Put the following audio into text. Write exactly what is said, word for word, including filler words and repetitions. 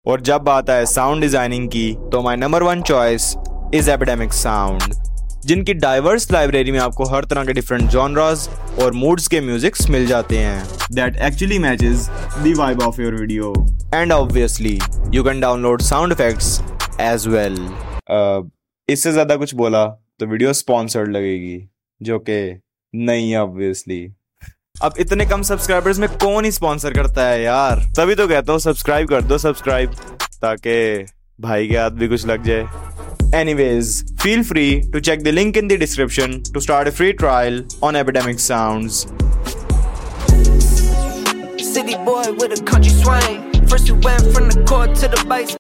और जब बात है साउंड डिजाइनिंग की तो my number one choice is Epidemic Sound, जिनकी डाइवर्स लाइब्रेरी में आपको हर तरह के डिफरेंट जॉनरास और मूड्स के म्यूजिक्स मिल जाते हैं that actually matches the vibe of your video. And obviously you can download sound effects as well. इससे ज्यादा कुछ बोला तो वीडियो स्पॉन्सर्ड लगेगी, जो कि नहीं है ऑब्वियसली। अब इतने कम सब्सक्राइबर्स में कौन ही स्पॉन्सर करता है यार, तभी तो कहता हूँ सब्सक्राइब कर दो सब्सक्राइब, ताकि भाई के हाथ भी कुछ लग जाए। Anyways, feel free to check the link in the description to start a free trial on Epidemic Sounds. City boy with a country swing. First we went from the court to the base.